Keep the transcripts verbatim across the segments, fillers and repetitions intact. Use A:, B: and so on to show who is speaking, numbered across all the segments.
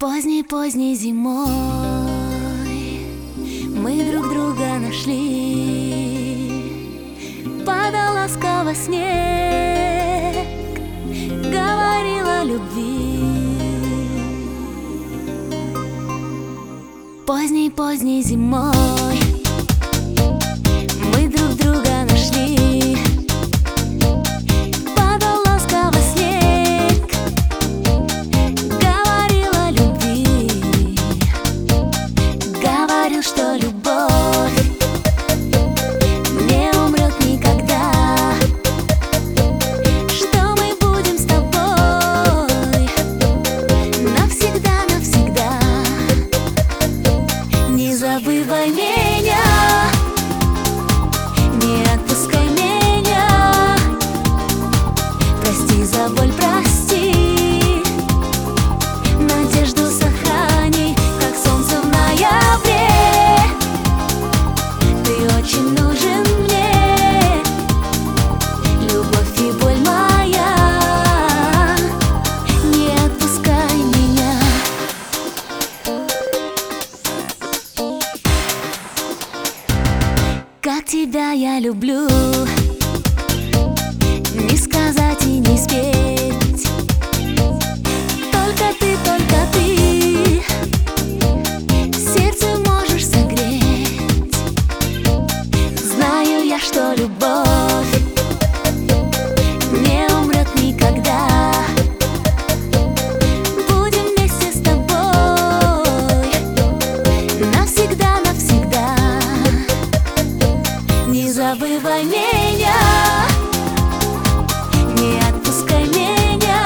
A: Поздней-поздней зимой мы друг друга нашли. Падал ласково снег, говорил о любви. Поздней-поздней зимой мы друг друга нашли. Падал ласково снег, говорил о любви. Говорил, что любовь не умрет никогда, что мы будем с тобой навсегда, навсегда. Не забывай меня, не отпускай меня. Прости за боль, прости. Надежду сохрани, как солнце в ноябре. Ты очень нужен мне, любовь и боль моя. Не отпускай меня. Как тебя я люблю, не сказать и не спеть. Только ты, только ты сердце можешь согреть. Знаю я, что любовь не умрет никогда. Будем вместе с тобой навсегда, навсегда. Не забывай меня, не отпускай меня.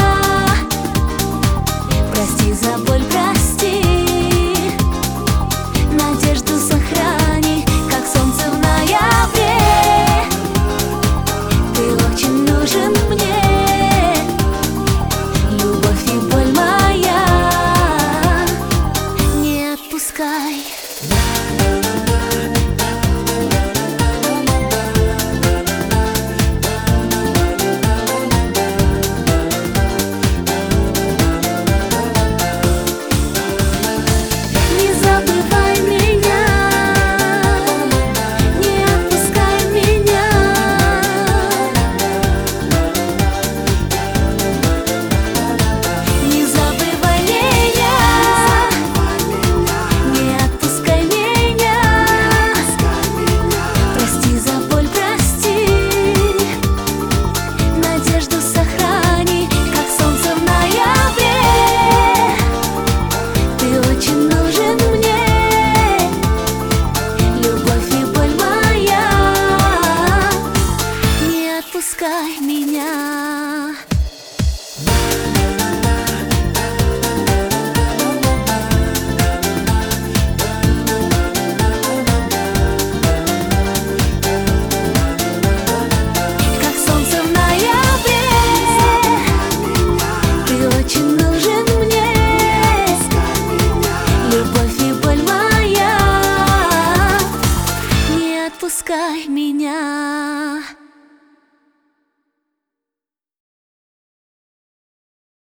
A: Прости за боль, прости. Надежду сохрани, как солнце в ноябре. Ты очень нужен мне, любовь и боль моя. Не отпускай. Отпускай меня. Как солнце в ноябре, ты очень нужен мне, любовь и боль моя. Не отпускай меня.